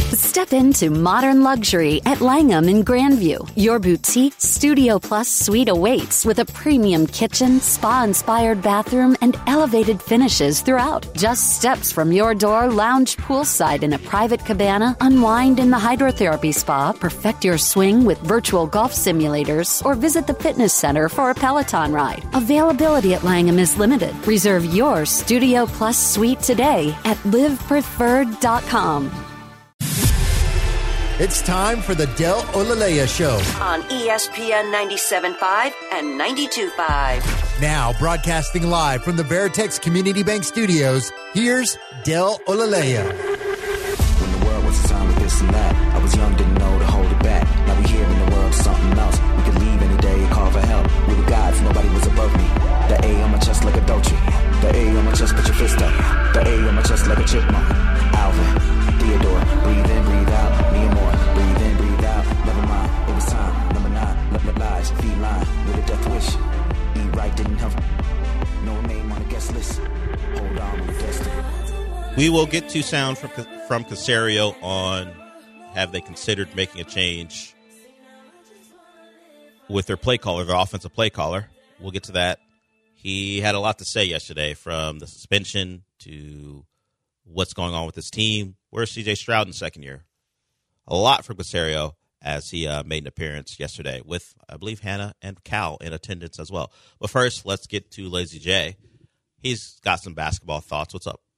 Step into modern luxury at Langham in Grandview. Your boutique Studio Plus suite awaits with a premium kitchen, spa-inspired bathroom, and elevated finishes throughout. Just steps from your door, lounge poolside in a private cabana, unwind in the hydrotherapy spa, perfect your swing with virtual golf simulators, or visit the fitness center for a Peloton ride. Availability at Langham is limited. Reserve your Studio Plus suite today at livepreferred.com. It's time for the Del Olaleya Show on ESPN 97.5 and 92.5. Now, broadcasting live from the Veritex Community Bank Studios, here's Del Olaleya. When the world was assigned with this and that, I was young, didn't know to hold it back. Now we here in the world, something else. We could leave any day, call for help. We were gods, nobody was above me. The A on my chest like a Dolce. The A on my chest, put your fist up. The A on my chest like a chipmunk. Alvin, Theodore, breathe in, breathe out. Me and more, breathe in, breathe out. Never mind, it was time. Number 9, let lies, feline with a death wish. Eat right, didn't have no name on the guest list. Hold on, we're destined. We will get to sound from Caserio on have they considered making a change with their play caller, their offensive play caller. We'll get to that. He had a lot to say yesterday, from the suspension to what's going on with his team. Where's C.J. Stroud in second year? A lot from Caserio as he made an appearance yesterday with, I believe, Hannah and Cal in attendance as well. But first, let's get to Lazy J. He's got some basketball thoughts. What's up?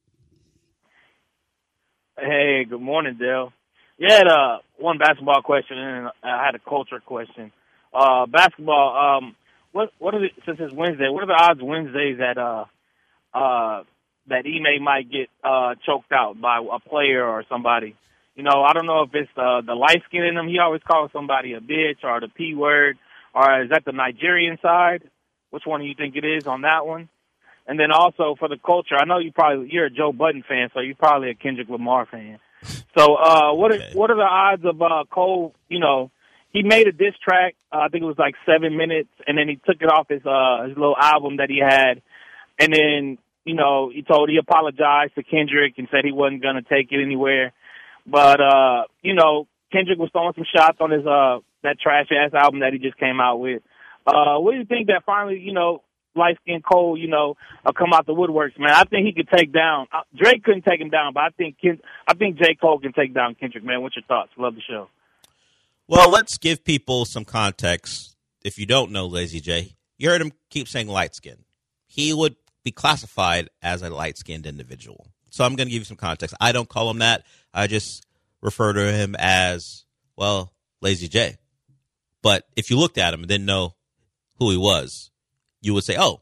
Hey, good morning, Dale. You had one basketball question, and I had a culture question. Basketball, what are the, since it's Wednesday, what are the odds Wednesdays that Ime might get choked out by a player or somebody? You know, I don't know if it's the light skin in him. He always calls somebody a bitch or the P word, or is that the Nigerian side? Which one do you think it is on that one? And then also for the culture, I know you're a Joe Budden fan, so you're probably a Kendrick Lamar fan. So what are the odds of Cole? You know, he made a diss track. I think it was like 7 minutes, and then he took it off his little album that he had, and then he apologized to Kendrick and said he wasn't going to take it anywhere. But Kendrick was throwing some shots on his that trash ass album that he just came out with. What do you think that finally light-skinned Cole, come out the woodworks, man? I think he could take down. Drake couldn't take him down, but I think J. Cole can take down Kendrick, man. What's your thoughts? Love the show. Well, let's give people some context. If you don't know Lazy J, you heard him keep saying light-skinned. He would be classified as a light-skinned individual. So I'm going to give you some context. I don't call him that. I just refer to him as, well, Lazy J. But if you looked at him and didn't know who he was, you would say, oh,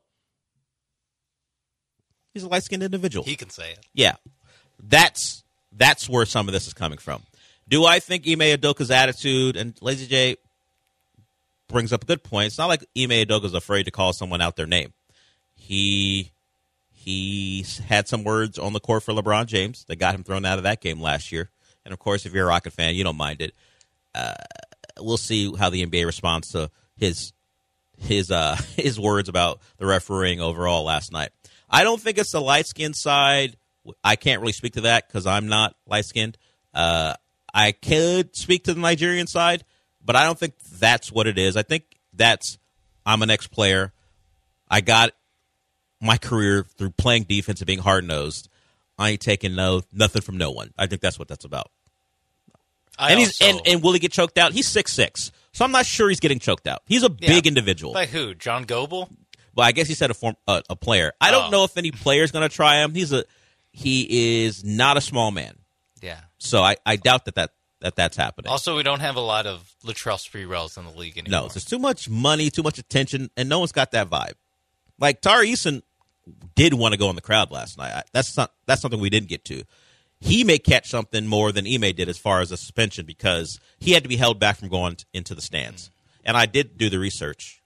he's a light-skinned individual. He can say it. Yeah. That's where some of this is coming from. Do I think Ime Udoka's attitude, and Lazy J brings up a good point, it's not like Ime Udoka's afraid to call someone out their name. He had some words on the court for LeBron James that got him thrown out of that game last year. And, of course, if you're a Rocket fan, you don't mind it. We'll see how the NBA responds to his words about the refereeing overall last night. I don't think it's the light-skinned side. I can't really speak to that because I'm not light-skinned. I could speak to the Nigerian side, but I don't think that's what it is. I think I'm an ex-player. I got my career through playing defense and being hard-nosed. I ain't taking nothing from no one. I think that's what that's about. And will he get choked out? He's 6'6", so I'm not sure he's getting choked out. He's a big individual. By who? John Goble? Well, I guess he said a player. I don't know if any player's going to try him. He is not a small man. Yeah. So I doubt that's happening. Also, we don't have a lot of Latrell Sprewells in the league anymore. No, there's too much money, too much attention, and no one's got that vibe. Like, Tari Eason did want to go in the crowd last night. That's something we didn't get to. He may catch something more than Ime did as far as a suspension because he had to be held back from going into the stands. And I did do the research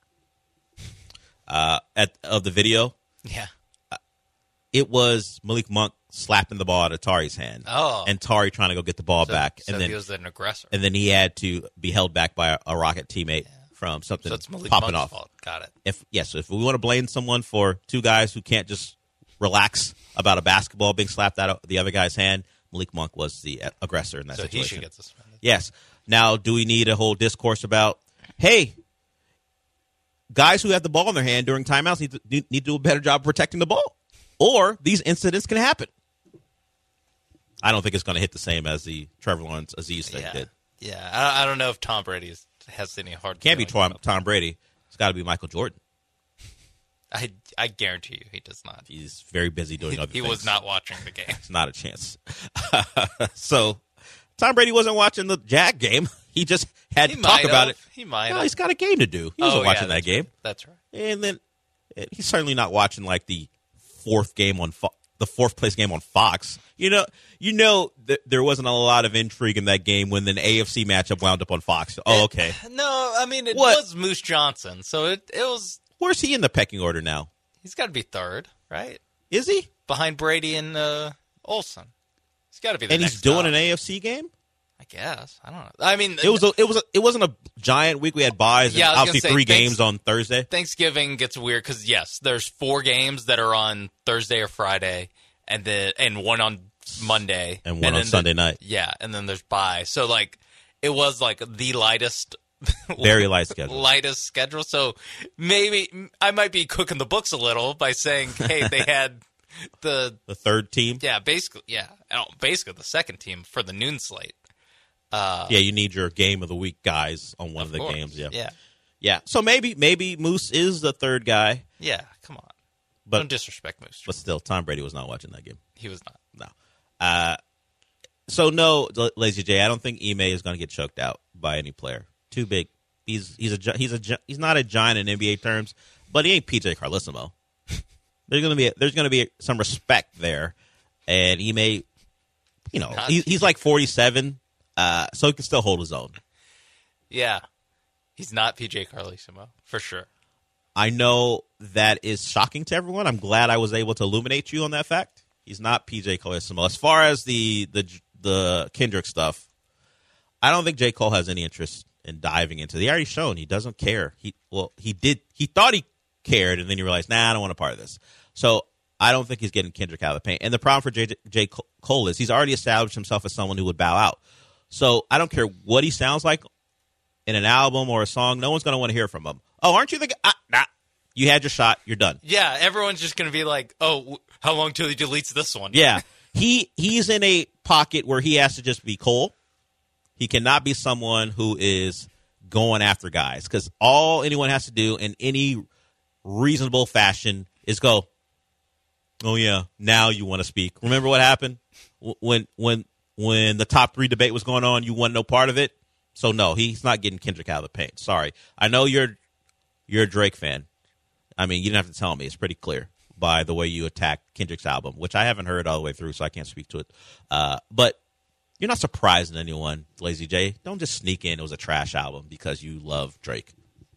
of the video. Yeah. It was Malik Monk slapping the ball out of Tari's hand. Oh. And Tari trying to go get the ball back. So and then he was an aggressor. And then he had to be held back by a Rocket teammate from something so it's Malik popping Monk's off. fault. Got it. So if we want to blame someone for two guys who can't just relax about a basketball being slapped out of the other guy's hand, Malik Monk was the aggressor in that situation. He should get suspended. Yes. Now, do we need a whole discourse about, hey, guys who have the ball in their hand during timeouts need to do a better job of protecting the ball? Or these incidents can happen. I don't think it's going to hit the same as the Trevor Lawrence Aziz thing did. Yeah, I don't know if Tom Brady has any hard. Can't be Tom Brady. It's got to be Michael Jordan. I guarantee you he does not. He's very busy doing other things. He was not watching the game. It's not a chance. So Tom Brady wasn't watching the Jag game. He just had to talk about it. He might have. No, he's got a game to do. He wasn't watching that game. Right. That's right. And then he's certainly not watching like the fourth place game on Fox. There wasn't a lot of intrigue in that game when the AFC matchup wound up on Fox. Oh, okay. No, I mean, it was Moose Johnson, so it was... Where's he in the pecking order now? He's got to be third, right? Is he? Behind Brady and Olsen. He's got to be the next. And he's doing an AFC game? I guess. I don't know. I mean, it wasn't a giant week. We had buys and obviously 3 games on Thursday. Thanksgiving gets weird because yes, there's 4 games that are on Thursday or Friday, and one on Monday and one on Sunday night. Yeah, and then there's bye. So like, it was like the lightest, very light schedule. Lightest schedule. So maybe I might be cooking the books a little by saying, hey, they had the third team. Yeah, basically the second team for the noon slate. You need your game of the week guys on one of the games. Yeah. So maybe Moose is the third guy. Yeah, come on. But don't disrespect Moose. But still, Tom Brady was not watching that game. He was not. No. So no, Lazy J. I don't think Ime is going to get choked out by any player. Too big. He's not a giant in NBA terms, but he ain't PJ Carlesimo. There's going to be some respect there, and Ime, he's like 47. So he can still hold his own. Yeah. He's not PJ Carlesimo, for sure. I know that is shocking to everyone. I'm glad I was able to illuminate you on that fact. He's not PJ Carlesimo. As far as the Kendrick stuff, I don't think J. Cole has any interest in diving into it. He already shown he doesn't care. He thought he cared, and then he realized, I don't want a part of this. So I don't think he's getting Kendrick out of the paint. And the problem for J. Cole is he's already established himself as someone who would bow out. So I don't care what he sounds like in an album or a song. No one's going to want to hear from him. Oh, aren't you the guy? Nah. You had your shot. You're done. Yeah, everyone's just going to be like, oh, how long till he deletes this one? Yeah. He's in a pocket where he has to just be Cole. He cannot be someone who is going after guys because all anyone has to do in any reasonable fashion is go, oh, yeah, now you want to speak. Remember what happened when the top 3 debate was going on? You want no part of it? So, no, he's not getting Kendrick out of the paint. Sorry. I know you're a Drake fan. I mean, you didn't have to tell me. It's pretty clear by the way you attacked Kendrick's album, which I haven't heard all the way through, so I can't speak to it. But you're not surprising anyone, Lazy J. Don't just sneak in it was a trash album because you love Drake.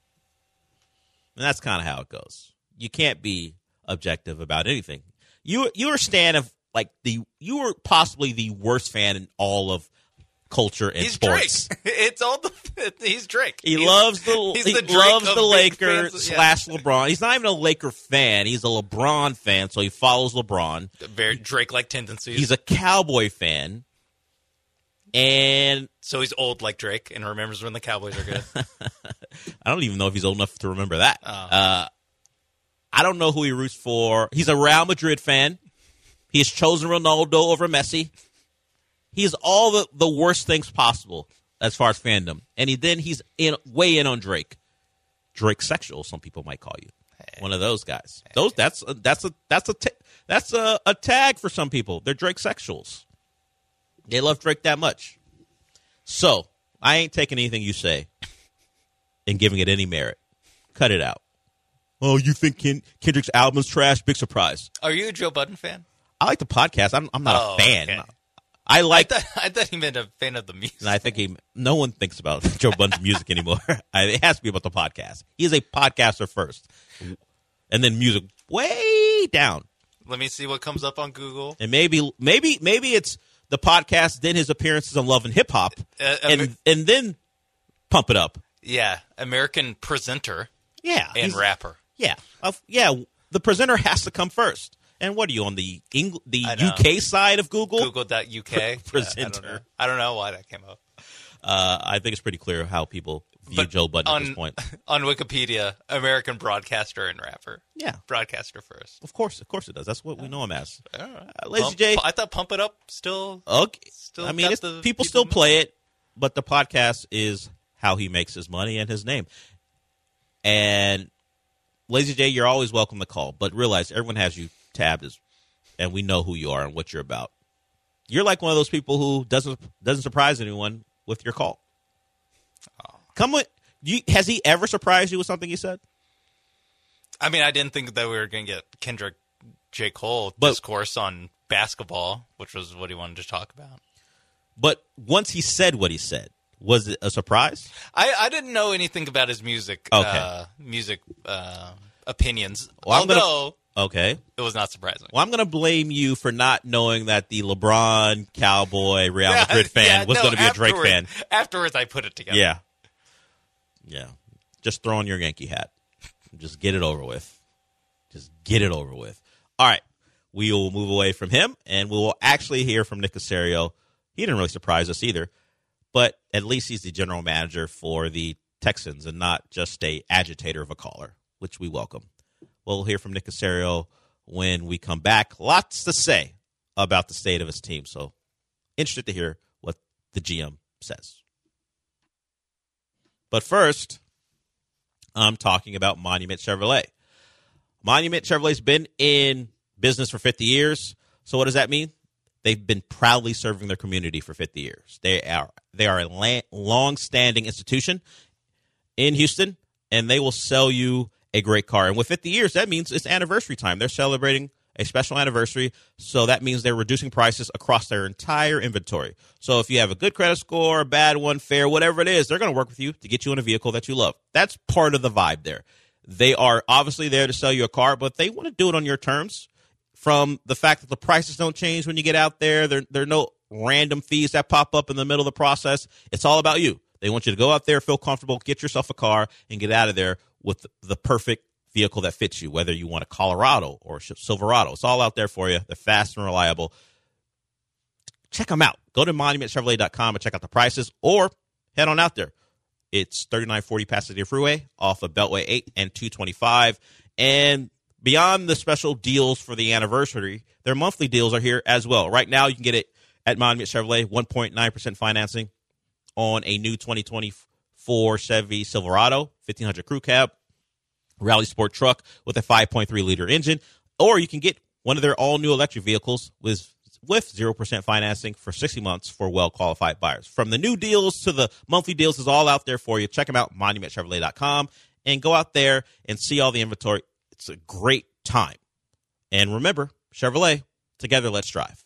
And that's kind of how it goes. You can't be objective about anything. You're a stan of you were possibly the worst fan in all of culture and sports. Drake. He's Drake. He loves the Lakers / LeBron. He's not even a Laker fan. He's a LeBron fan, so he follows LeBron. Very Drake-like tendencies. He's a Cowboy fan. And so he's old like Drake and remembers when the Cowboys are good. I don't even know if he's old enough to remember that. Oh. I don't know who he roots for. He's a Real Madrid fan. He has chosen Ronaldo over Messi. He's all the worst things possible as far as fandom. And he's way in on Drake. Drake sexual, some people might call you. Hey. One of those guys. Hey. That's a tag for some people. They're Drake sexuals. They love Drake that much. So, I ain't taking anything you say and giving it any merit. Cut it out. Oh, you think Kendrick's album's trash? Big surprise. Are you a Joe Budden fan? I like the podcast. I'm not a fan. Okay. I thought he meant a fan of the music. And I think no one thinks about Joe Budden's music anymore. It has to be about the podcast. He is a podcaster first, and then music way down. Let me see what comes up on Google. And maybe it's the podcast, then his appearances on Love and Hip Hop, and then pump it up. Yeah, American presenter. Yeah, and rapper. Yeah, The presenter has to come first. And what are you on the UK side of Google? Google.uk presenter. I don't know why that came up. I think it's pretty clear how people view Joe Budden at this point. On Wikipedia, American broadcaster and rapper. Yeah. Broadcaster first. Of course it does. That's what we know him as. Lazy J. I thought Pump It Up still. Okay. I mean, people still play it, but the podcast is how he makes his money and his name. And Lazy J, you're always welcome to call, but realize everyone has you tabbed, and we know who you are and what you're about. You're like one of those people who doesn't surprise anyone with your call. Come with you. Has he ever surprised you with something he said? I mean, I didn't think that we were going to get Kendrick J. Cole discourse on basketball, which was what he wanted to talk about. But once he said what he said, was it a surprise? I didn't know anything about his music opinions. Well, it was not surprising. Well, I'm going to blame you for not knowing that the LeBron Cowboy Real Madrid fan was going to be a Drake fan. Afterwards, I put it together. Yeah. Just throw on your Yankee hat. Just get it over with. All right. We will move away from him, and we will actually hear from Nick Caserio. He didn't really surprise us either, but at least he's the general manager for the Texans and not just a agitator of a caller, which we welcome. We'll hear from Nick Caserio when we come back. Lots to say about the state of his team, so interested to hear what the GM says. But first, I'm talking about Monument Chevrolet. Monument Chevrolet's been in business for 50 years. So what does that mean? They've been proudly serving their community for 50 years. They are a long-standing institution in Houston, and they will sell you a great car. And with 50 years, that means it's anniversary time. They're celebrating a special anniversary, so that means they're reducing prices across their entire inventory. So if you have a good credit score, a bad one, fair, whatever it is, they're going to work with you to get you in a vehicle that you love. That's part of the vibe there. They are obviously there to sell you a car, but they want to do it on your terms. From the fact that the prices don't change when you get out there, there are no random fees that pop up in the middle of the process. It's all about you. They want you to go out there, feel comfortable, get yourself a car, and get out of there with the perfect vehicle that fits you, whether you want a Colorado or a Silverado. It's all out there for you. They're fast and reliable. Check them out. Go to monumentchevrolet.com and check out the prices, or head on out there. It's 3940 Pasadena Freeway off of Beltway 8 and 225. And beyond the special deals for the anniversary, their monthly deals are here as well. Right now, you can get it at Monument Chevrolet, 1.9% financing on a new 2024 Chevy Silverado, 1500 crew cab, rally sport truck with a 5.3-liter engine. Or you can get one of their all-new electric vehicles with 0% financing for 60 months for well-qualified buyers. From the new deals to the monthly deals is all out there for you. Check them out, monumentchevrolet.com, and go out there and see all the inventory. It's a great time. And remember, Chevrolet, together let's drive.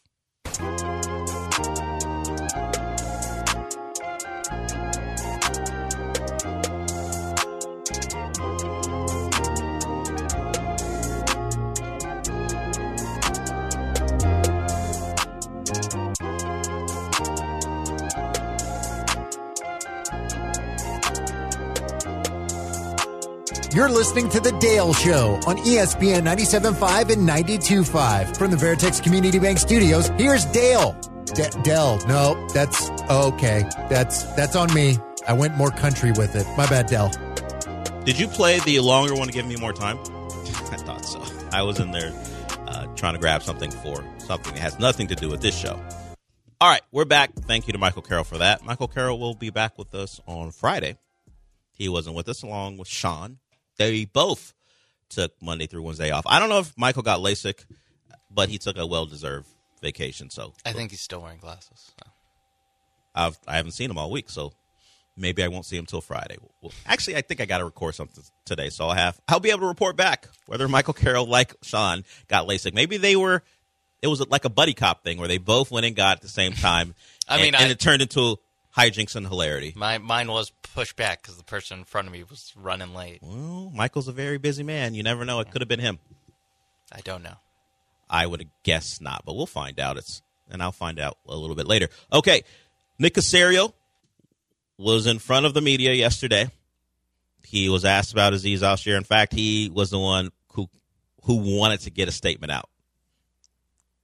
You're listening to The Dale Show on ESPN 97.5 and 92.5. From the Veritex Community Bank Studios, here's Dale. Dale, no, that's okay. That's on me. I went more country with it. My bad, Dale. Did you play the longer one to give me more time? I thought so. I was in there trying to grab something that has nothing to do with this show. All right, we're back. Thank you to Michael Carroll for that. Michael Carroll will be back with us on Friday. He wasn't with us, along with Sean. They both took Monday through Wednesday off. I don't know if Michael got LASIK, but he took a well-deserved vacation. So I think he's still wearing glasses. So. I haven't seen him all week, so maybe I won't see him till Friday. Well, actually, I think I got to record something today, so I'll be able to report back whether Michael Carroll, like Sean, got LASIK. Maybe it was like a buddy cop thing where they both went and got at the same time. And it turned into hijinks and hilarity. Mine was pushed back because the person in front of me was running late. Well, Michael's a very busy man. You never know. It could have been him. I don't know. I would have guessed not, but we'll find out. And I'll find out a little bit later. Okay, Nick Caserio was in front of the media yesterday. He was asked about Azeez Al-Shaair. In fact, he was the one who wanted to get a statement out.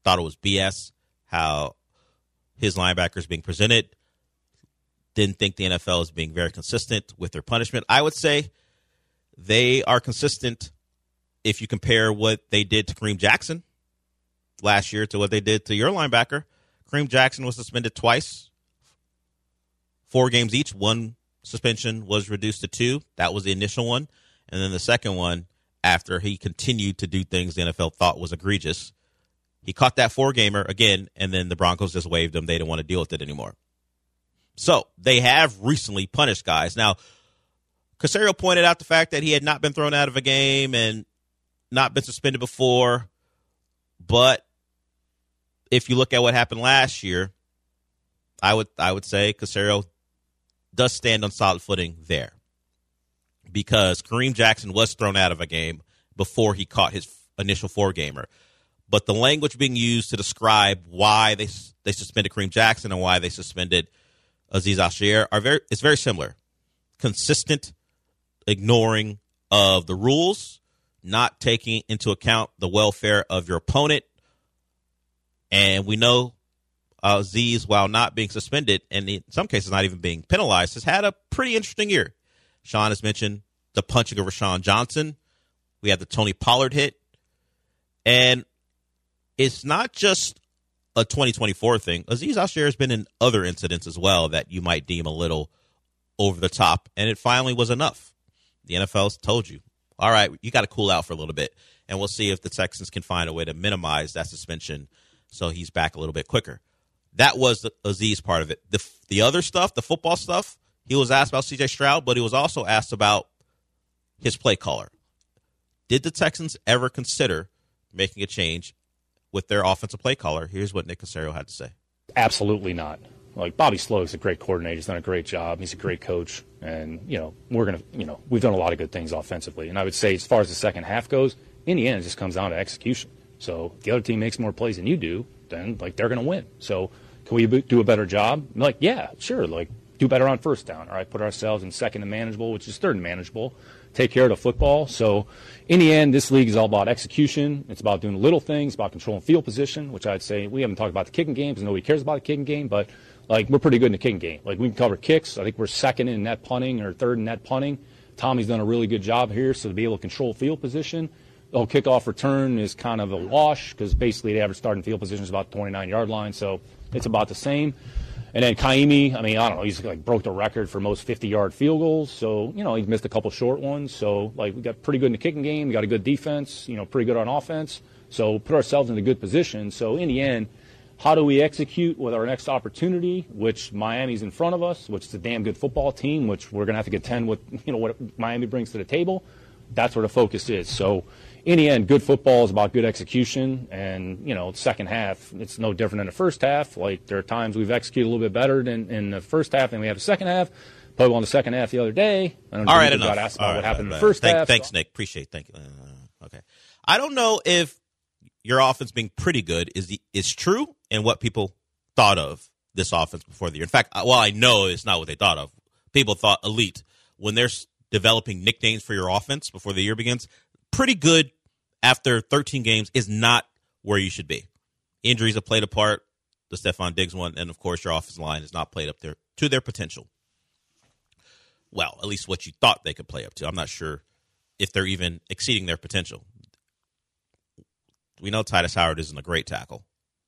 thought it was BS how his linebackers being presented. Didn't think the NFL is being very consistent with their punishment. I would say they are consistent if you compare what they did to Kareem Jackson last year to what they did to your linebacker. Kareem Jackson was suspended twice, 4 games each. One suspension was reduced to 2. That was the initial one. And then the second one, after he continued to do things the NFL thought was egregious, he caught that 4-gamer again, and then the Broncos just waived him. They didn't want to deal with it anymore. So they have recently punished guys. Now, Caserio pointed out the fact that he had not been thrown out of a game and not been suspended before. But if you look at what happened last year, I would say Caserio does stand on solid footing there, because Kareem Jackson was thrown out of a game before he caught his initial 4-gamer. But the language being used to describe why they suspended Kareem Jackson and why they suspended Azeez Al-Shaair it's very similar. Consistent ignoring of the rules, not taking into account the welfare of your opponent. And we know Azeez, while not being suspended, and in some cases not even being penalized, has had a pretty interesting year. Sean has mentioned the punching of Rashawn Johnson. We had the Tony Pollard hit. And it's not just a 2024 thing. Azeez Al-Shaair has been in other incidents as well that you might deem a little over the top, and it finally was enough. The NFL's told you, all right, you got to cool out for a little bit, and we'll see if the Texans can find a way to minimize that suspension so he's back a little bit quicker. That was the Azeez part of it. The other stuff, the football stuff, he was asked about C.J. Stroud, but he was also asked about his play caller. Did the Texans ever consider making a change with their offensive play caller? Here's what Nick Caserio had to say. Absolutely not. Like, Bobby Slowick's a great coordinator. He's done a great job. He's a great coach. And, we've done a lot of good things offensively. And I would say, as far as the second half goes, in the end, it just comes down to execution. So if the other team makes more plays than you do, then, they're going to win. So can we do a better job? Yeah, sure. Do better on first down. All right, put ourselves in second and manageable, which is third and manageable. Take care of the football. So in the end, this league is all about execution. It's about doing little things, about controlling field position, which I'd say we haven't talked about the kicking game because nobody cares about the kicking game, but we're pretty good in the kicking game. We can cover kicks. I think we're second in net punting or third in net punting. Tommy's done a really good job here, so to be able to control field position. The whole kickoff return is kind of a wash because basically the average starting field position is about the 29-yard line, so it's about the same. And then Kaimi, I don't know, he's broke the record for most 50-yard field goals. So, he's missed a couple short ones. So, we got pretty good in the kicking game. We got a good defense, pretty good on offense. So, put ourselves in a good position. So, in the end, how do we execute with our next opportunity, which Miami's in front of us, which is a damn good football team, which we're going to have to contend with, what Miami brings to the table. That's where the focus is. So, in the end, good football is about good execution, and, second half, it's no different than the first half. There are times we've executed a little bit better than in the first half than we have the second half. Played well in the second half the other day. All right, enough. Got asked about what happened in the first half. Thanks, Nick. Appreciate it. Thank you. Okay. I don't know if your offense being pretty good is true and what people thought of this offense before the year. In fact, I know it's not what they thought of. People thought elite. When they're developing nicknames for your offense before the year begins, pretty good after 13 games is not where you should be. Injuries have played a part, the Stephon Diggs one, and, of course, your offensive line has not played up there to their potential. Well, at least what you thought they could play up to. I'm not sure if they're even exceeding their potential. We know Titus Howard isn't a great tackle,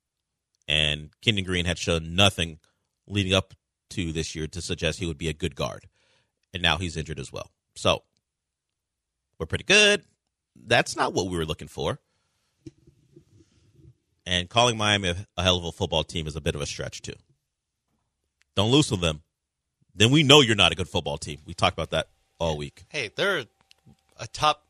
and Kenyon Green had shown nothing leading up to this year to suggest he would be a good guard, and now he's injured as well. So we're pretty good. That's not what we were looking for. And calling Miami a hell of a football team is a bit of a stretch, too. Don't lose to them. Then we know you're not a good football team. We talked about that all week. Hey, they're a top,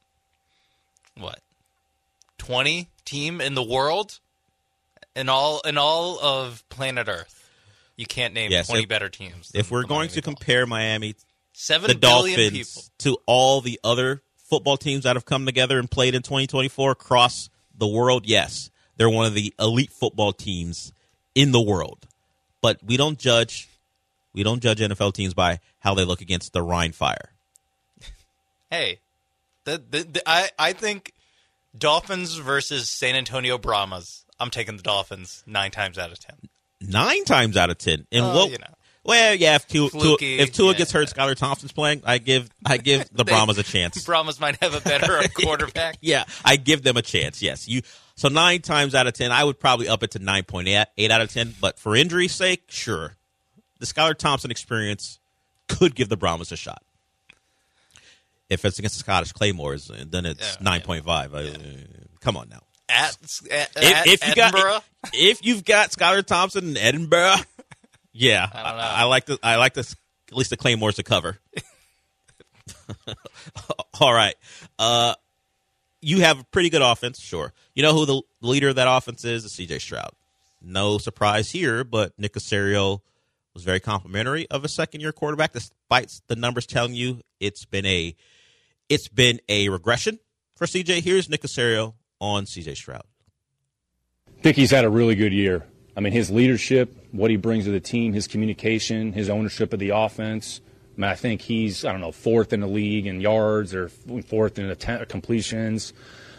20 team in the world? In all of planet Earth. You can't name 20 better teams. If we're going to compare Miami, 7 the billion Dolphins, people, to all the other football teams that have come together and played in 2024 across the world, yes, they're one of the elite football teams in the world. But we don't judge NFL teams by how they look against the Rhine Fire. Hey, I think Dolphins versus San Antonio Brahmas. I'm taking the Dolphins 9 times out of 10. 9 times out of 10. And well, yeah, if Tua gets hurt, Skylar Thompson's playing, I give the Brahmas a chance. Brahmas might have a better quarterback. Yeah, I give them a chance, yes. So 9 times out of 10, I would probably up it to 9.8 out of 10. But for injury's sake, sure. The Skylar Thompson experience could give the Brahmas a shot. If it's against the Scottish Claymores, then it's 9.5. Come on now. Edinburgh? If you've got Skylar Thompson in Edinburgh, yeah, I don't know. I like this at least the Claymores to cover. All right. You have a pretty good offense, sure. You know who the leader of that offense is? It's C.J. Stroud. No surprise here, but Nick Caserio was very complimentary of a second-year quarterback, despite the numbers telling you it's been a regression for C.J. Here's Nick Caserio on C.J. Stroud. I think he's had a really good year. I mean, his leadership, what he brings to the team, his communication, his ownership of the offense. I mean, I think he's, 4th in the league in yards or 4th in completions.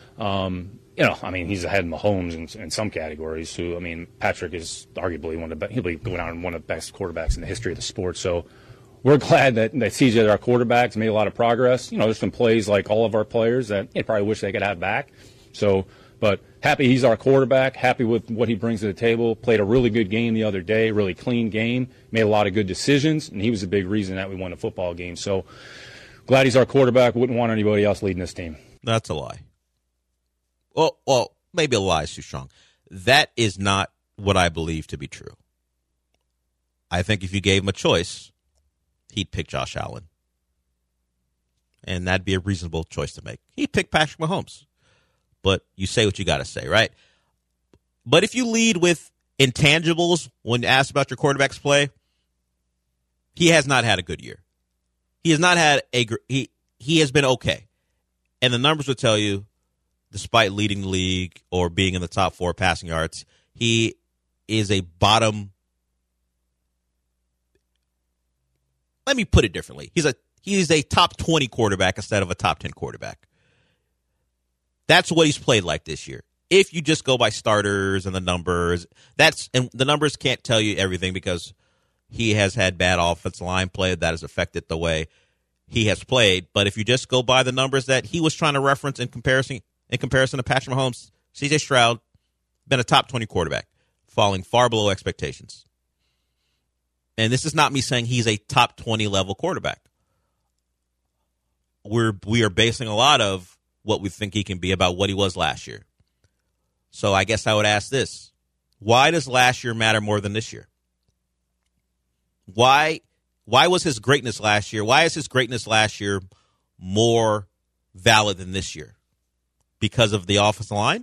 He's ahead of Mahomes in some categories. Patrick is arguably he'll be going on one of the best quarterbacks in the history of the sport. So we're glad that CJ, our quarterback's made a lot of progress. There's some plays like all of our players that probably wish they could have back. So, but happy he's our quarterback, happy with what he brings to the table. Played a really good game the other day, really clean game, made a lot of good decisions, and he was a big reason that we won the football game. So glad he's our quarterback. Wouldn't want anybody else leading this team. That's a lie. Well, maybe a lie is too strong. That is not what I believe to be true. I think if you gave him a choice, he'd pick Josh Allen. And that'd be a reasonable choice to make. He'd pick Patrick Mahomes. But you say what you got to say, right? But if you lead with intangibles when asked about your quarterback's play, he has not had a good year. He has not had he has been okay. And the numbers would tell you, despite leading the league or being in the top 4 passing yards, he is a bottom. Let me put it differently. He's a top 20 quarterback instead of a top 10 quarterback. That's what he's played like this year. If you just go by starters and the numbers, and the numbers can't tell you everything because he has had bad offensive line play that has affected the way he has played. But if you just go by the numbers that he was trying to reference in comparison to Patrick Mahomes, C.J. Stroud, been a top 20 quarterback, falling far below expectations. And this is not me saying he's a top 20 level quarterback. We are basing a lot of what we think he can be about what he was last year. So I guess I would ask this. Why does last year matter more than this year? Why was his greatness last year? Why is his greatness last year more valid than this year? Because of the offensive line?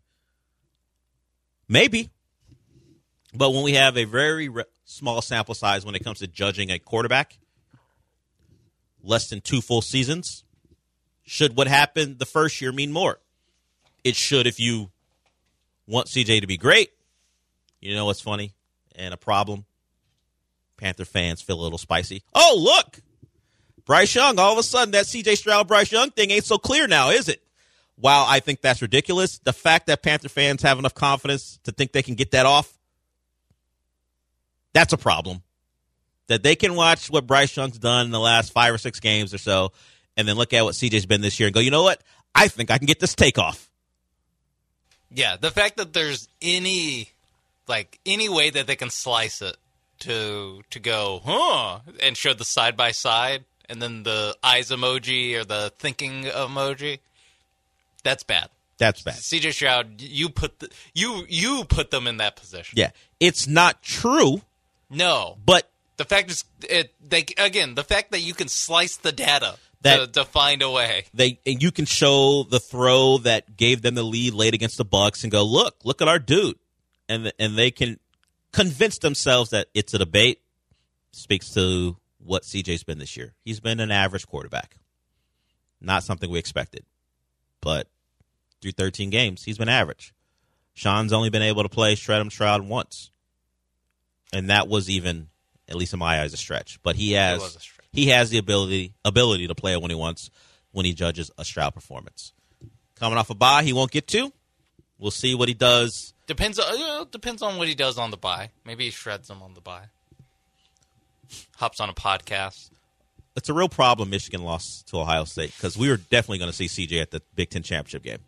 Maybe. But when we have a very small sample size when it comes to judging a quarterback, less than 2 full seasons, should what happened the first year mean more? It should if you want CJ to be great. You know what's funny and a problem? Panther fans feel a little spicy. Oh, look! Bryce Young, all of a sudden that CJ Stroud-Bryce Young thing ain't so clear now, is it? While I think that's ridiculous, the fact that Panther fans have enough confidence to think they can get that off, that's a problem. That they can watch what Bryce Young's done in the last 5 or 6 games or so, and then look at what CJ's been this year and go, you know what? I think I can get this takeoff. Yeah, the fact that there's any way that they can slice it to go, and show the side by side, and then the eyes emoji or the thinking emoji, that's bad. That's bad. CJ Stroud, you put them in that position. Yeah, it's not true. No, but the fact is, the fact that you can slice the data to find a way. And you can show the throw that gave them the lead late against the Bucs and go, look at our dude, and they can convince themselves that it's a debate. Speaks to what CJ's been this year. He's been an average quarterback, not something we expected, but through 13 games, he's been average. Sean's only been able to play Stroud once, and that was even, at least in my eyes, a stretch. But he has the ability to play it when he wants, when he judges a Stroud performance. Coming off a bye, he won't get to. We'll see what he does Depends on what he does on the bye. Maybe he shreds them on the bye. Hops on a podcast. It's a real problem Michigan lost to Ohio State because we were definitely going to see CJ at the Big Ten championship game.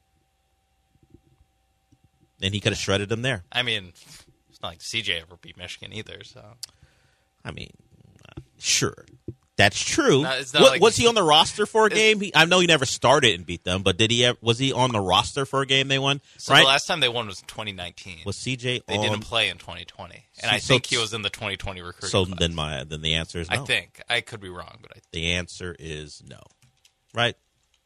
And he could have shredded them there. I mean, it's not like CJ ever beat Michigan either, so. I mean, sure. That's true. Like was he on the roster for a game? I know he never started and beat them, but was he on the roster for a game they won? So right? The last time they won was 2019. Was CJ They didn't play in 2020. And I think he was in the 2020 recruiting class. Then the answer is no. I think. I could be wrong, but the answer is no. Right?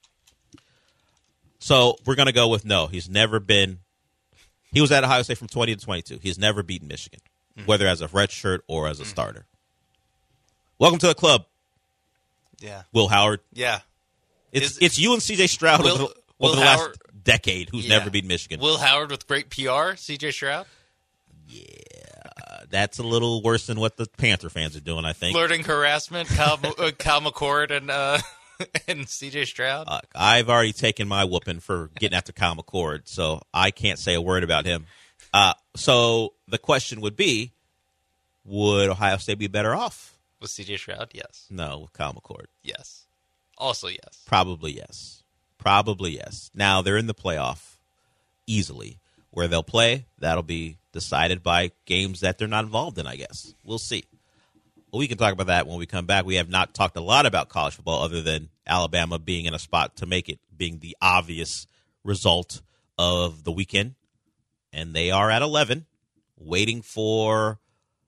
So we're going to go with no. He was at Ohio State from 20 to 22. He's never beaten Michigan, whether as a redshirt or as a starter. Welcome to the club. Yeah. Will Howard. Yeah. It's you and C.J. Stroud over the last decade who's never beaten Michigan. Will Howard with great PR, C.J. Stroud? Yeah. That's a little worse than what the Panther fans are doing, I think. Flirting harassment, Kyle McCord and C.J. Stroud? I've already taken my whooping for getting after Kyle McCord, so I can't say a word about him. So the question would be, would Ohio State be better off? With C.J. Stroud, yes. No, with Kyle McCord. Yes. Also, yes. Probably yes. Now, they're in the playoff easily. Where they'll play, that'll be decided by games that they're not involved in, I guess. We'll see. Well, we can talk about that when we come back. We have not talked a lot about college football other than Alabama being in a spot to make it, being the obvious result of the weekend. And they are at 11, waiting for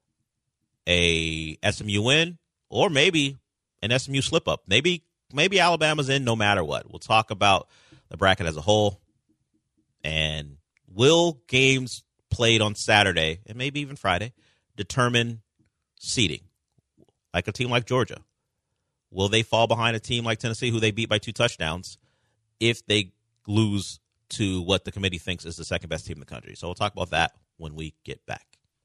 a SMU win or maybe an SMU slip up. Maybe Alabama's in no matter what. We'll talk about the bracket as a whole. And will games played on Saturday and maybe even Friday determine seeding? Like a team like Georgia. Will they fall behind a team like Tennessee who they beat by 2 touchdowns if they lose to what the committee thinks is the second best team in the country? So we'll talk about that when we get back.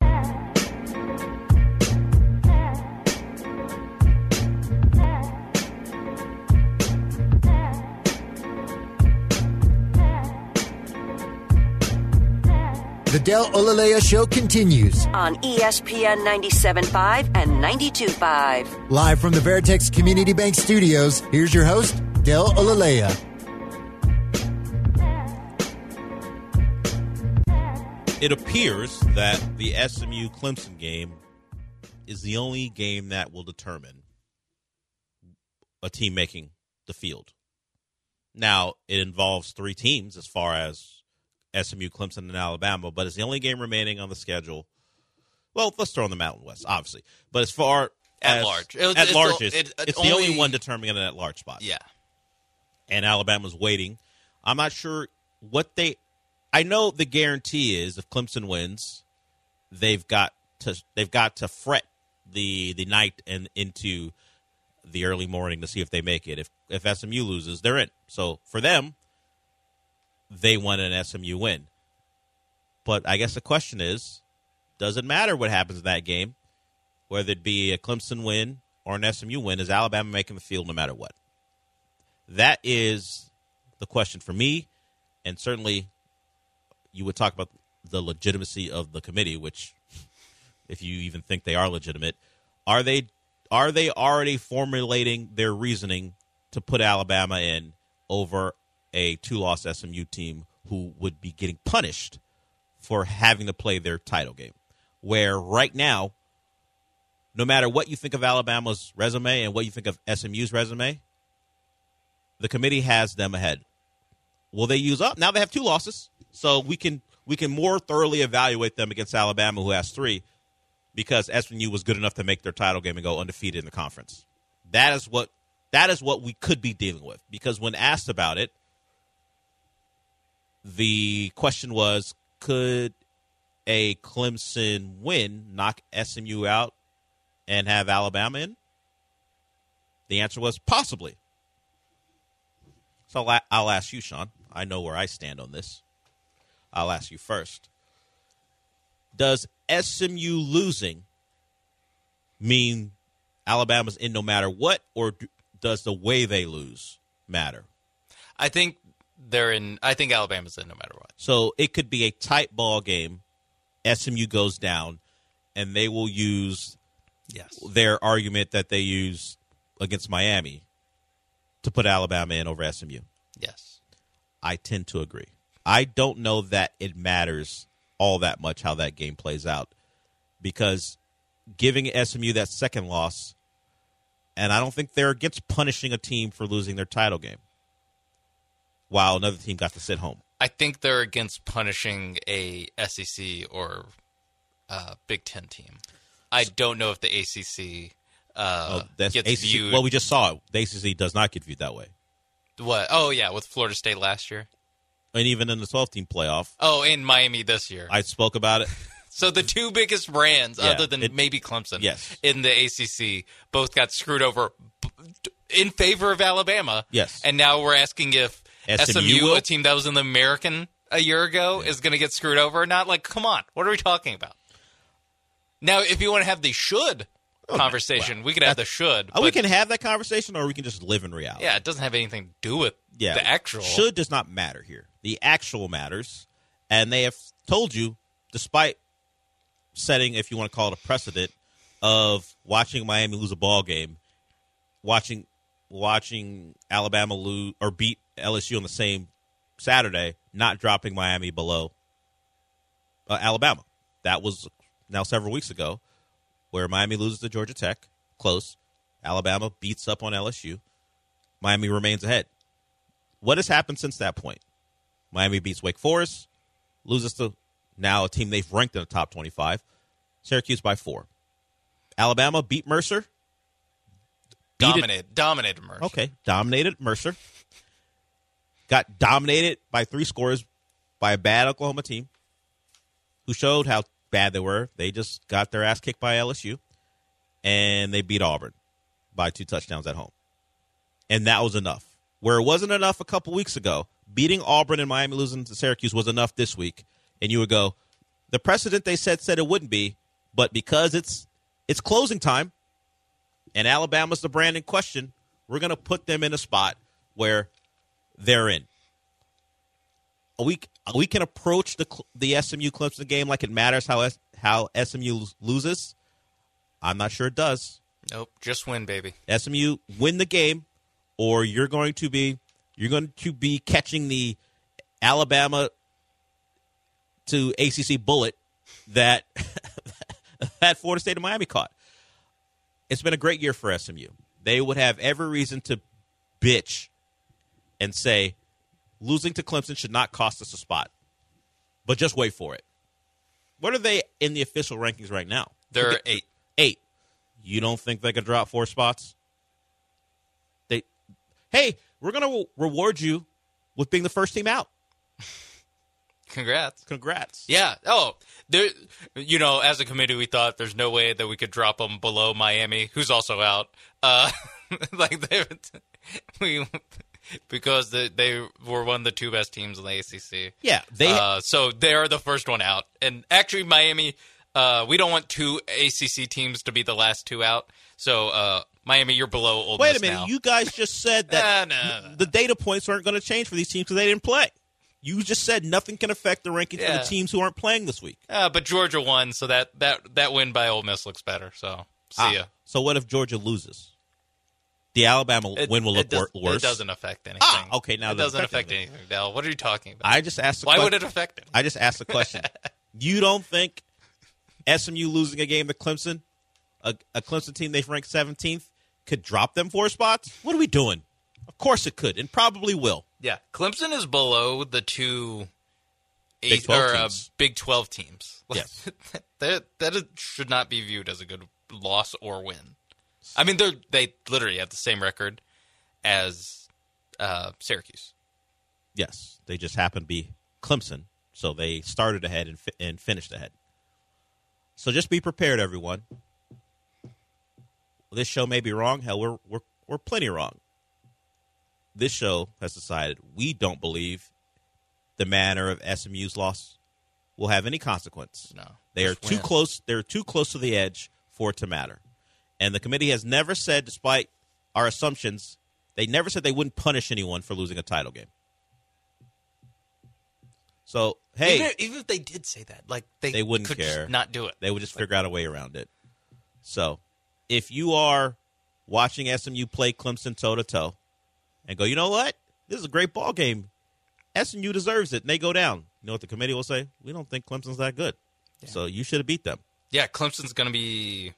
The Del Olaleya Show continues on ESPN 97.5 and 92.5. Live from the Veritex Community Bank Studios, here's your host, Del Olaleya. It appears that the SMU-Clemson game is the only game that will determine a team making the field. Now, it involves 3 teams as far as SMU, Clemson, and Alabama, but it's the only game remaining on the schedule. Well, let's throw in the Mountain West, obviously. But as far as large. It's the only one determining an at-large spot. Yeah. And Alabama's waiting. I'm not sure what I know the guarantee is if Clemson wins, they've got to fret the night and into the early morning to see if they make it. If SMU loses, they're in. So for them, they want an SMU win. But I guess the question is, does it matter what happens in that game? Whether it be a Clemson win or an SMU win, is Alabama making the field no matter what? That is the question for me, and certainly you would talk about the legitimacy of the committee, which, if you even think they are legitimate, are they already formulating their reasoning to put Alabama in over a 2-loss SMU team who would be getting punished for having to play their title game? Where right now, no matter what you think of Alabama's resume and what you think of SMU's resume, the committee has them ahead. Will they use up? Now they have 2 losses, so we can more thoroughly evaluate them against Alabama, who has 3, because SMU was good enough to make their title game and go undefeated in the conference. That is what we could be dealing with, because when asked about it, the question was, could a Clemson win knock SMU out and have Alabama in? The answer was possibly. So I'll ask you, Sean. I know where I stand on this. I'll ask you first. Does SMU losing mean Alabama's in no matter what, or does the way they lose matter? I think I think Alabama's in no matter what. So it could be a tight ball game. SMU goes down, and they will use their argument that they use against Miami to put Alabama in over SMU. Yes. I tend to agree. I don't know that it matters all that much how that game plays out, because giving SMU that second loss, and I don't think they're against punishing a team for losing their title game while another team got to sit home. I think they're against punishing a SEC or Big Ten team. I don't know if the ACC gets viewed. Well, we just saw it. The ACC does not get viewed that way. What? Oh, yeah, with Florida State last year. And even in the 12-team playoff. Oh, in Miami this year. I spoke about it. So the two biggest brands, other than maybe Clemson, in the ACC, both got screwed over in favor of Alabama. Yes. And now we're asking if SMU, a team that was in the American a year ago, is going to get screwed over or not. Like, come on. What are we talking about? Now, if you want to have the should conversation, we could have the should. We can have that conversation, or we can just live in reality. Yeah, it doesn't have anything to do with the actual. Should does not matter here. The actual matters. And they have told you, despite setting, if you want to call it a precedent, of watching Miami lose a ball game, watching Alabama lose or beat LSU on the same Saturday, not dropping Miami below Alabama. That was now several weeks ago, where Miami loses to Georgia Tech, close. Alabama beats up on LSU. Miami remains ahead. What has happened since that point? Miami beats Wake Forest, loses to now a team they've ranked in the top 25, Syracuse by 4. Alabama beat Mercer. Dominated Mercer. Okay, dominated Mercer. Got dominated by 3 scores by a bad Oklahoma team who showed how bad they were. They just got their ass kicked by LSU, and they beat Auburn by 2 touchdowns at home. And that was enough. Where it wasn't enough a couple weeks ago, beating Auburn and Miami losing to Syracuse was enough this week. And you would go, the precedent they said it wouldn't be, but because it's closing time and Alabama's the brand in question, we're going to put them in a spot where they're in. We can approach the SMU Clemson game like it matters how SMU loses. I'm not sure it does. Nope, just win, baby. SMU win the game, or you're going to be catching the Alabama to ACC bullet that that Florida State and Miami caught. It's been a great year for SMU. They would have every reason to bitch and say losing to Clemson should not cost us a spot. But just wait for it. What are they in the official rankings right now? They're 8. 8. You don't think they could drop 4 spots? Hey, we're going to reward you with being the first team out. Congrats. Yeah. Oh, as a committee, we thought there's no way that we could drop them below Miami, who's also out. Because they were one of the 2 best teams in the ACC. Yeah. So they're the first one out. And actually, Miami, we don't want 2 ACC teams to be the last 2 out. So, Miami, you're below Ole Miss. Wait a minute. Now. You guys just said that the data points aren't going to change for these teams because they didn't play. You just said nothing can affect the rankings for the teams who aren't playing this week. But Georgia won, so that win by Ole Miss looks better. So, see ya. So what if Georgia loses? The Alabama win will look worse. It doesn't affect anything. Okay. Now it doesn't affect anything, Dell. What are you talking about? I just asked. Why would it affect it? I just asked the question. You don't think SMU losing a game to Clemson, a Clemson team they've ranked 17th, could drop them 4 spots? What are we doing? Of course it could, and probably will. Yeah, Clemson is below the 2 Big 12 Big 12 teams. Yes. that should not be viewed as a good loss or win. I mean, they literally have the same record as Syracuse. Yes, they just happen to be Clemson, so they started ahead and finished ahead. So just be prepared, everyone. This show may be wrong. Hell, we're plenty wrong. This show has decided we don't believe the manner of SMU's loss will have any consequence. No, they are too close. They're too close to the edge for it to matter. And the committee has never said, despite our assumptions, they never said they wouldn't punish anyone for losing a title game. So, hey. Even if they did say that, like they wouldn't could care. Just not do it. They would just figure out a way around it. So, if you are watching SMU play Clemson toe-to-toe and go, you know what? This is a great ball game. SMU deserves it, and they go down. You know what the committee will say? We don't think Clemson's that good. Yeah. So you should have beat them. Yeah, Clemson's going to be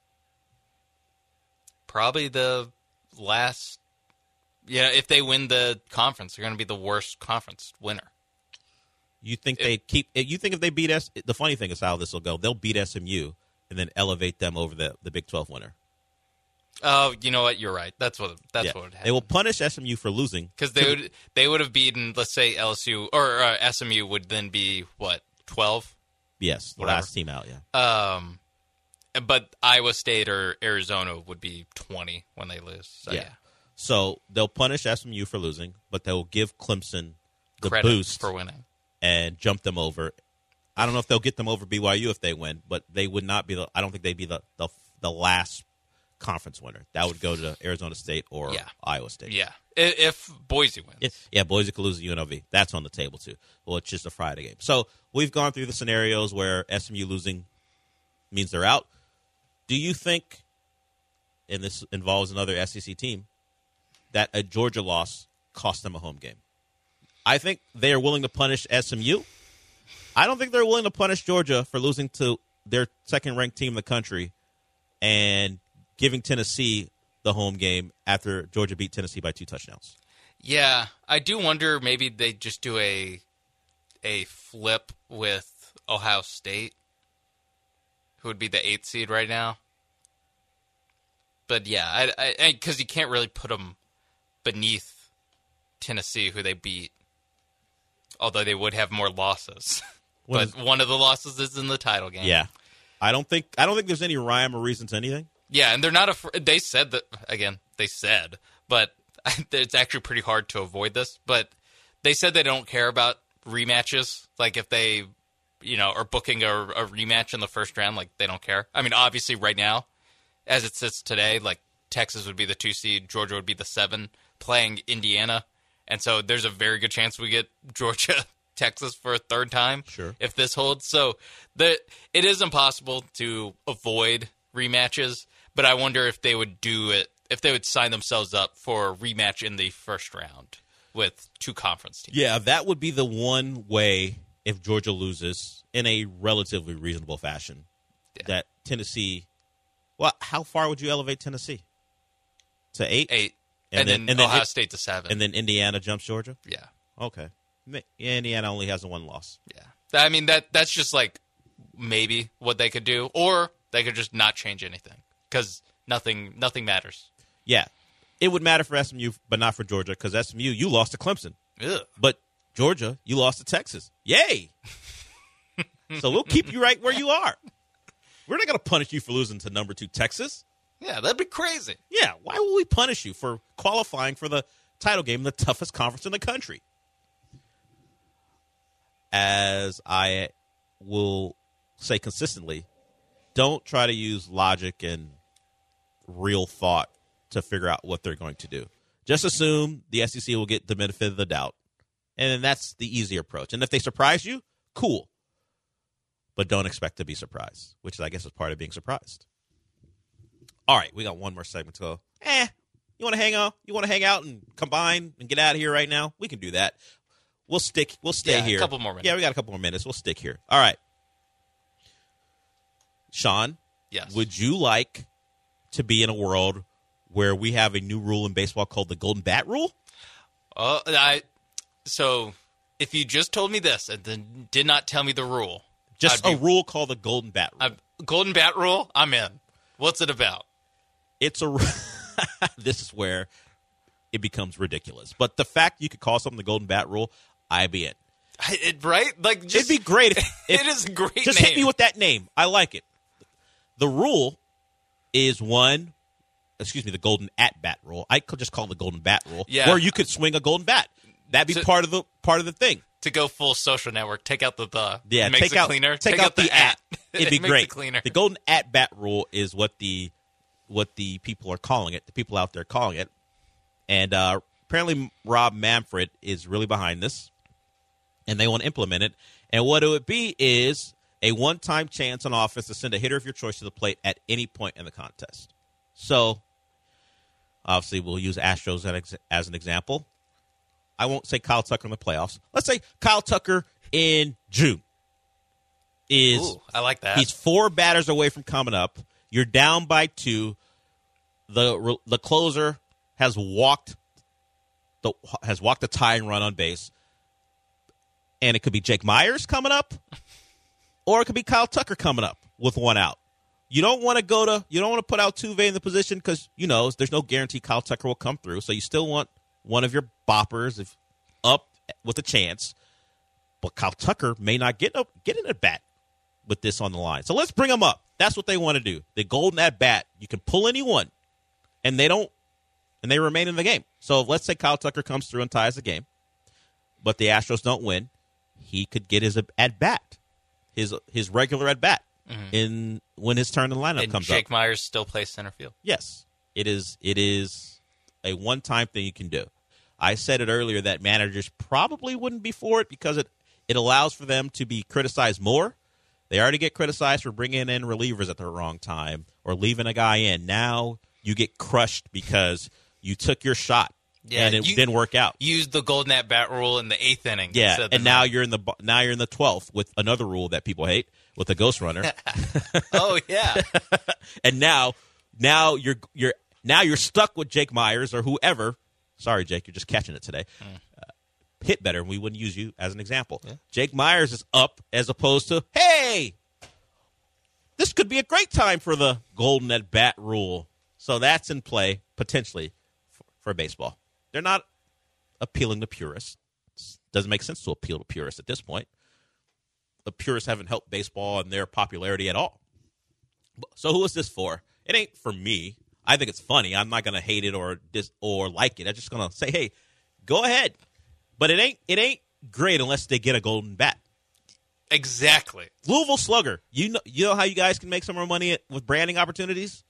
probably the last. Yeah, if they win the conference, they're going to be the worst conference winner. You think they keep? You think if they beat us? The funny thing is how this will go. They'll beat SMU and then elevate them over the Big 12 winner. Oh, you know what? You're right. That's what would happen. They will punish SMU for losing because they would have beaten. Let's say LSU or SMU would then be what 12. Yes, the last team out. Yeah. But Iowa State or Arizona would be 20 when they lose. So, yeah. So they'll punish SMU for losing, but they'll give Clemson the credit boost for winning and jump them over. I don't know if they'll get them over BYU if they win, but they would not be. I don't think they'd be the last conference winner. That would go to Arizona State or Iowa State. Yeah, if Boise wins. Boise could lose to UNLV. That's on the table too. Well, it's just a Friday game. So we've gone through the scenarios where SMU losing means they're out. Do you think, and this involves another SEC team, that a Georgia loss cost them a home game? I think they are willing to punish SMU. I don't think they're willing to punish Georgia for losing to their second-ranked team in the country and giving Tennessee the home game after Georgia beat Tennessee by 2 touchdowns. Yeah, I do wonder maybe they just do a flip with Ohio State, who would be the 8th seed right now. But yeah, because you can't really put them beneath Tennessee, who they beat, although they would have more losses. But one of the losses is in the title game. Yeah, I don't think there's any rhyme or reason to anything. Yeah, and they're not they said that again. They said, but it's actually pretty hard to avoid this. But they said they don't care about rematches. Like if they, are booking a rematch in the first round, like they don't care. I mean, obviously, right now, as it sits today, like Texas would be the 2 seed, Georgia would be the 7, playing Indiana, and so there's a very good chance we get Georgia. Texas for a third time, sure, if this holds. So it is impossible to avoid rematches, but I wonder if they would do it, if they would sign themselves up for a rematch in the first round with 2 conference teams. Yeah, that would be the one way if Georgia loses in a relatively reasonable fashion. Yeah. That Tennessee, well, how far would you elevate Tennessee? To 8? 8. And then Ohio State to 7. And then Indiana jumps Georgia? Yeah. Okay. Indiana only has 1 loss. Yeah. I mean, that's just like maybe what they could do. Or they could just not change anything because nothing matters. Yeah. It would matter for SMU, but not for Georgia because SMU, you lost to Clemson. Ugh. But Georgia, you lost to Texas. Yay! So we'll keep you right where you are. We're not going to punish you for losing to number 2 Texas. Yeah, that'd be crazy. Yeah, why will we punish you for qualifying for the title game in the toughest conference in the country? As I will say consistently, don't try to use logic and real thought to figure out what they're going to do. Just assume the SEC will get the benefit of the doubt, and then that's the easy approach. And if they surprise you, cool. But don't expect to be surprised, which I guess is part of being surprised. All right, we got one more segment to go. You want to hang out? You want to hang out and combine and get out of here right now? We can do that. We'll stay here. A couple more minutes. Yeah, we got a couple more minutes. We'll stick here. All right. Sean, yes. Would you like to be in a world where we have a new rule in baseball called the Golden Bat Rule? So if you just told me this and then did not tell me the rule. Just a rule called the Golden Bat Rule. Golden Bat Rule? I'm in. What's it about? It's this is where it becomes ridiculous. But the fact you could call something the Golden Bat Rule, I'd be in. Right? Like, it'd be great if it is a great just name. Hit me with that name. I like it. The rule is the Golden At-Bat Rule. I could just call it the Golden Bat Rule. Yeah. Where you could swing a golden bat. That'd be part of the thing. To go full Social Network, take out the yeah, it makes it cleaner. Take out the at. It'd be great. It cleaner. The Golden At-Bat Rule is what the people are calling it. The people out there calling it. And apparently Rob Manfred is really behind this. and they want to implement it. And what it would be is a one-time chance on offense to send a hitter of your choice to the plate at any point in the contest. So, obviously, we'll use Astros as an example. I won't say Kyle Tucker in the playoffs. Let's say Kyle Tucker in June. Ooh, I like that. He's 4 batters away from coming up. You're down by 2. The closer has walked the tying run on base, and it could be Jake Myers coming up, or it could be Kyle Tucker coming up with 1 out. You don't want to put Altuve in the position because there's no guarantee Kyle Tucker will come through. So you still want one of your boppers up with a chance, but Kyle Tucker may not get an at bat with this on the line. So let's bring him up. That's what they want to do. The golden at bat. You can pull anyone, and they remain in the game. So let's say Kyle Tucker comes through and ties the game, but the Astros don't win. He could get his at bat, his regular at bat, when his turn in the lineup comes up. Jake Myers still plays center field. Yes, it is a one-time thing you can do. I said it earlier that managers probably wouldn't be for it because it allows for them to be criticized more. They already get criticized for bringing in relievers at the wrong time or leaving a guy in. Now you get crushed because you took your shot and it didn't work out. Used the golden at bat rule in the 8th inning. Yeah, and now you're in the 12th with another rule that people hate with the ghost runner. Oh yeah, and now you're stuck with Jake Myers or whoever. Sorry, Jake, you're just catching it today. Hit better, and we wouldn't use you as an example. Yeah. Jake Myers is up as opposed to, hey, this could be a great time for the golden at bat rule. So that's in play potentially for baseball. They're not appealing to purists. Doesn't make sense to appeal to purists at this point. The purists haven't helped baseball and their popularity at all. So who is this for? It ain't for me. I think it's funny. I'm not going to hate it or like it. I'm just going to say, hey, go ahead. But it ain't great unless they get a golden bat. Exactly. Louisville Slugger. You know how you guys can make some more money with branding opportunities?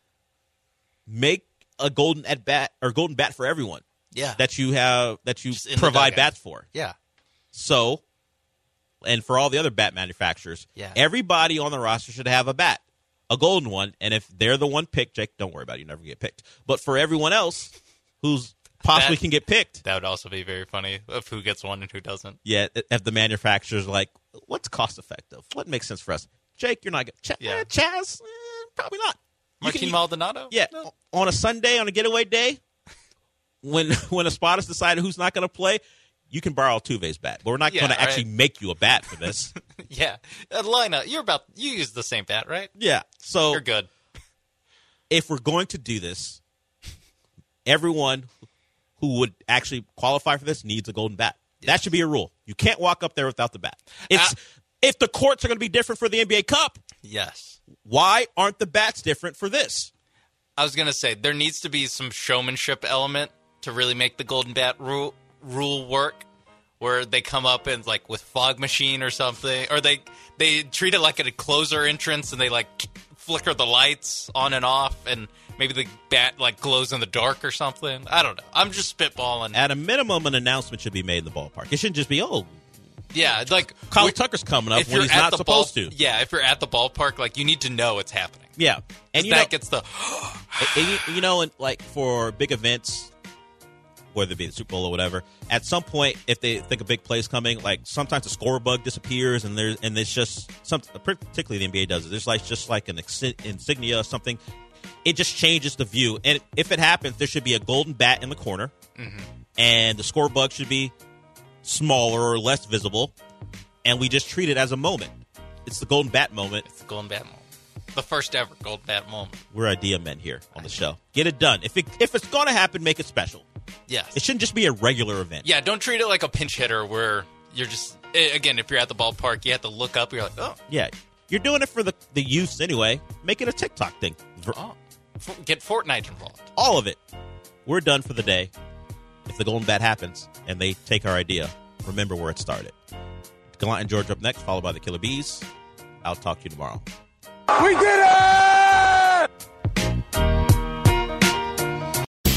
Make a golden at bat or golden bat for everyone. Yeah. That you provide bats for. Yeah. So, and for all the other bat manufacturers, everybody on the roster should have a bat, a golden one. And if they're the one picked, Jake, don't worry about it. You never get picked. But for everyone else who's possibly can get picked. That would also be very funny of who gets one and who doesn't. Yeah, if the manufacturer's like, what's cost effective? What makes sense for us? Jake, you're not good. Chaz, probably not. Martin Maldonado? Yeah, no. On a Sunday, on a getaway day, when a spot is decided who's not going to play, you can borrow Altuve's bat. But we're not going to actually make you a bat for this. Yeah. Lina, you use the same bat, right? Yeah. So you're good. If we're going to do this, everyone who would actually qualify for this needs a golden bat. Yes. That should be a rule. You can't walk up there without the bat. If the courts are going to be different for the NBA Cup, yes. Why aren't the bats different for this? I was going to say, there needs to be some showmanship element to really make the golden bat rule work, where they come up and like with fog machine or something, or they treat it like a closer entrance and they like flicker the lights on and off, and maybe the bat like glows in the dark or something. I don't know. I'm just spitballing. At a minimum, an announcement should be made in the ballpark. It shouldn't just be, yeah, like Kyle Tucker's coming up when he's not supposed to. Yeah, if you're at the ballpark, like you need to know it's happening. Yeah, and gets the and like for big events, whether it be the Super Bowl or whatever, at some point, if they think a big play's coming, like sometimes the score bug disappears, and there's just something. Particularly the NBA does it. There's just like an insignia or something. It just changes the view, and if it happens, there should be a golden bat in the corner, and the score bug should be smaller or less visible, and we just treat it as a moment. It's the golden bat moment. It's the golden bat moment. The first ever golden bat moment. We're idea men here on the show. Get it done. If it's going to happen, make it special. Yes. It shouldn't just be a regular event. Yeah, don't treat it like a pinch hitter where you're just, again, if you're at the ballpark, you have to look up, you're like, oh. Yeah, you're doing it for the youth anyway. Make it a TikTok thing. Get Fortnite involved. All of it. We're done for the day. If the golden bat happens and they take our idea, remember where it started. Gallant and George up next, followed by the Killer Bees. I'll talk to you tomorrow. We did it!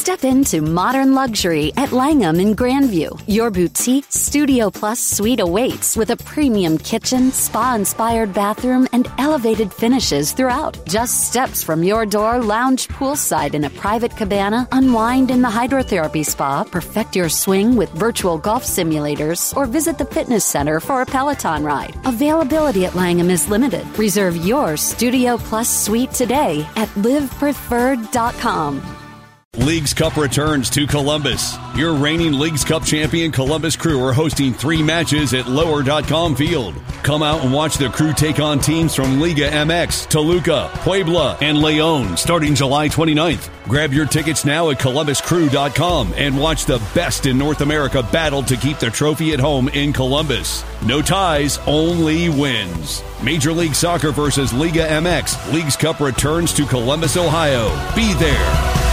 Step into modern luxury at Langham in Grandview. Your boutique Studio Plus suite awaits with a premium kitchen, spa-inspired bathroom, and elevated finishes throughout. Just steps from your door, lounge poolside in a private cabana, unwind in the hydrotherapy spa, perfect your swing with virtual golf simulators, or visit the fitness center for a Peloton ride. Availability at Langham is limited. Reserve your Studio Plus suite today at livepreferred.com. Leagues Cup returns to Columbus. Your reigning Leagues Cup champion Columbus Crew are hosting 3 matches at Lower.com Field. Come out and watch the Crew take on teams from Liga MX, Toluca, Puebla, and Leon starting July 29th. Grab your tickets now at ColumbusCrew.com and watch the best in North America battle to keep the trophy at home in Columbus. No ties, only wins. Major League Soccer versus Liga MX. Leagues Cup returns to Columbus, Ohio. Be there.